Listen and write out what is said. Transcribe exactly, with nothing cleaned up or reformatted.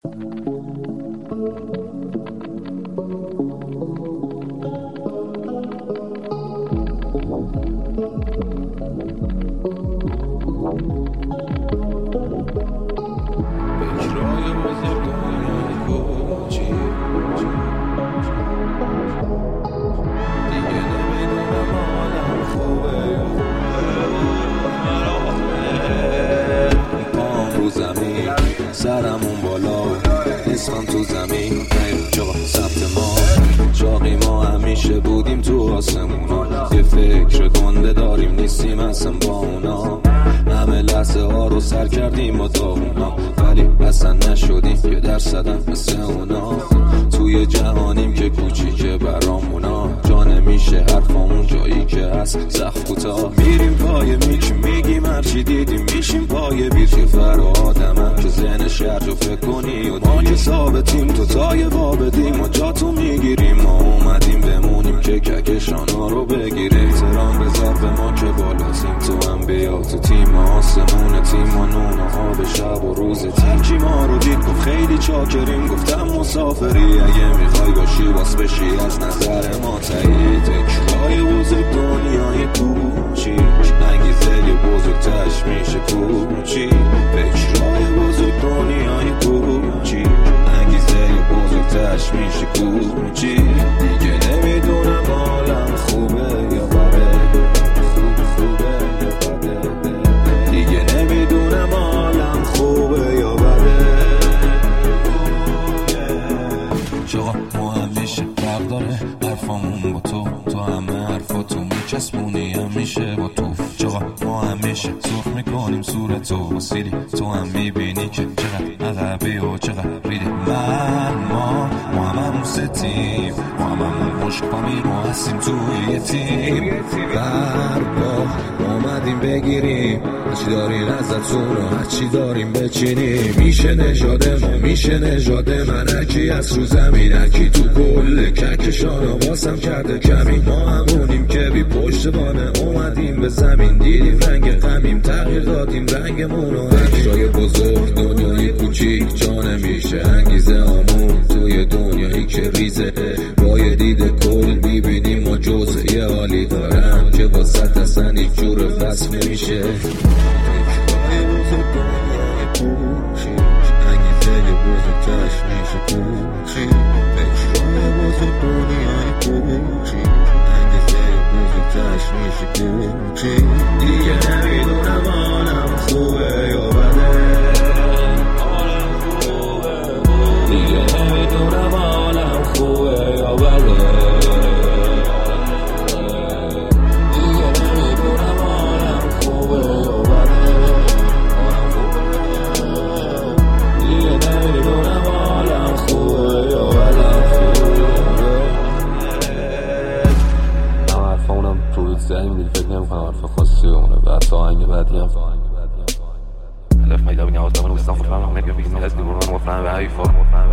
سرمون بالا اسمم تو زمین غیر جا ثبت ما چاقی ما همیشه بودیم تو آسمونا یه فکر گنده داریم نیستیم اصلا با اونا همه لحظه ها رو سر کردیم با داغونا ولی اصلا نشدیم یه درصدم مثل اونا توی جهانیم که کوچیکه برامونا جا نمیشه حرفامون جایی که هست سخت کوتاه میریم پای میک میگیم هرچی دیدیم میشیم پای بیت که فر آدمم که ذهن شرج رو فکر کنی و ما که ثابتیم تو تای وابدیم و جا تو میگیریم ما اومدیم بمونیم که ککشانا رو بگیریم احترام بذار به ما که بالا تیم تو هم بیا تو تیم آسمون تیم و نون و آب شب و روز تیم کی ما رو دید گفت خیلی چاکریم گفتم مسافری اگه میخوای باشی باس بشی از نظر ما تایید تکرای بزرگ دنیای کوچیک انگیزه بزرگتش میشه کوچیک فکرای بزرگ دنیای کوچیک انگیزه بزرگتش میشه کوچیک دیگه نمیدونم حالم خوبه یا بده خوب خوبه یا بده دیگه نمیدونم حالم خوبه یا بده چقا ما همیشه فرق داره حرفامون با تو تو همه حرفاتو میچسبونی همیشه با تو چقا ما همیشه سرخ میکنیم صورتو با سیلی تو هم میبینی که چقدر عقبی و چقدر ریدی من ما ما هممون ستیم ما هممون مشک پامیر ما هستیم توی یه تیم برگاه آمدیم بگیریم هرچی دارین ازتون و هرچی داریم بچینیم میشه نژاد ما میشه نژاد من هرکی از رو زمین هرکی تو کل کهکشان واسم کرده کمین ما همونیم که بی پشتوانه اومدیم به زمین دیدیم رنگ غمیم تغییر دادیم رنگمونو فکرای بزرگ دنیای کوچیک جا نمیشه انگیزه آمون توی دنیایی که ریزه با یه دید کل میبینیم ما جزء یه حالی دارم که واسط اصلا هیچ جور وصف نمیشه فکرای بزرگ دنیای کوچیک انگیزه بزرگتش میشه کوچیک فکرای بزرگ دنیای کوچیک انگیزه بزرگتش میشه کوچیک دیگه نمیدونم حالم خوبه یا بده دیگه نمیدونم حالم خوبه یا بده دیگه نمیدونم حالم خوبه یا بده دیگه نمیدونم حالم خوبه یا بده همه حرفامونم روی زنیم دیگه فکر نمیکنم حرف خاصی بمونه بعد تا آهنگ بعدی هم هدف ما يداوي نعوض دابا نوصل فوق الفرامة ونبيع في الناس اللي برونا وفرنا بعيفة